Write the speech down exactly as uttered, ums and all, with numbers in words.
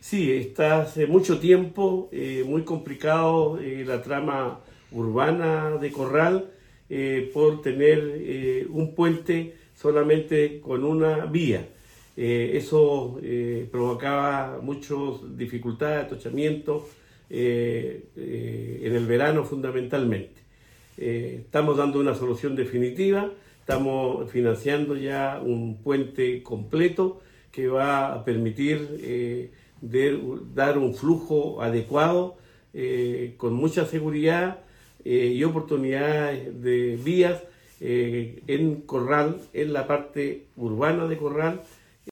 Sí, está hace mucho tiempo eh, muy complicado eh, la trama urbana de Corral eh, por tener eh, un puente solamente con una vía. Eh, eso eh, provocaba muchas dificultades, atochamientos eh, eh, en el verano fundamentalmente. Eh, estamos dando una solución definitiva, estamos financiando ya un puente completo que va a permitir eh, de, dar un flujo adecuado, eh, con mucha seguridad eh, y oportunidades de vías eh, en Corral, en la parte urbana de Corral,